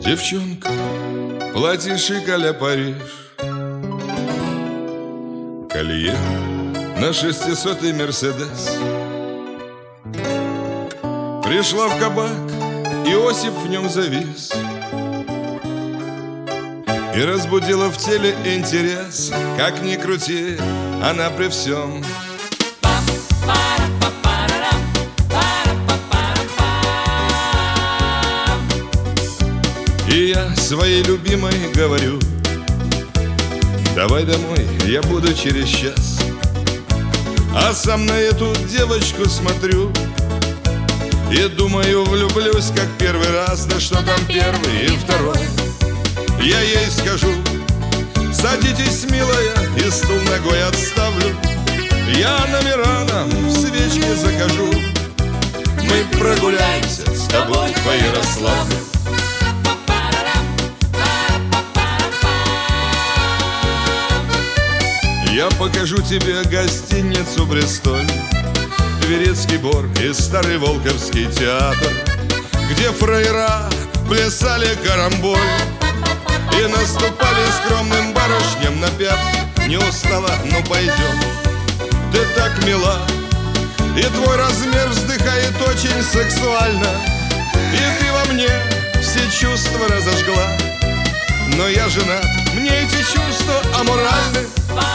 Девчонка, платьишек а-ля Париж, колье на 600-й Мерседес. Пришла в кабак, Иосиф в нем завис и разбудила в теле интерес. Как ни крути, она при всем. И я своей любимой говорю: давай домой, я буду через час. А сам на эту девочку смотрю и думаю, влюблюсь как первый раз. Да что там первый и второй. Я ей скажу: садитесь, милая, и стул ногой отставлю. Я номера нам в свечке закажу. Мы прогуляемся с тобой по Ярославлю. Я покажу тебе гостиницу Бристоль, Тверецкий бор и старый Волковский театр, где фраера плясали карамболь и наступали скромным барышням на пятки. Не устала? Ну пойдем. Ты так мила, и твой размер вздыхает очень сексуально, и ты во мне все чувства разожгла. Но я женат, мне эти чувства аморальны.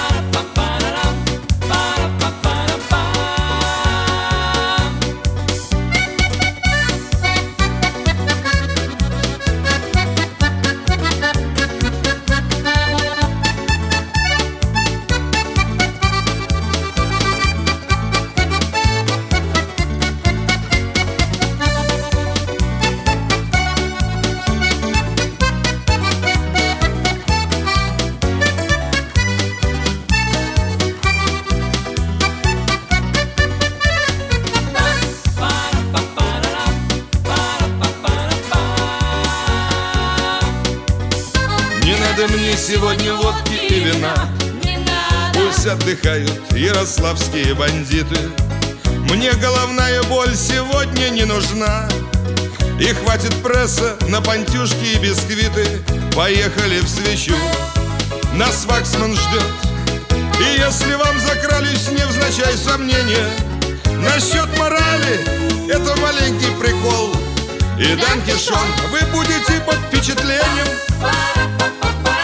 Мне сегодня водки и вина, пусть отдыхают ярославские бандиты. Мне головная боль сегодня не нужна, и хватит пресса на пантюшки и бисквиты. Поехали в Свечу, нас Ваксман ждет. И если вам закрались невзначай сомнения насчет морали, это маленький прикол. И Дан Кишон, вы будете под впечатлением.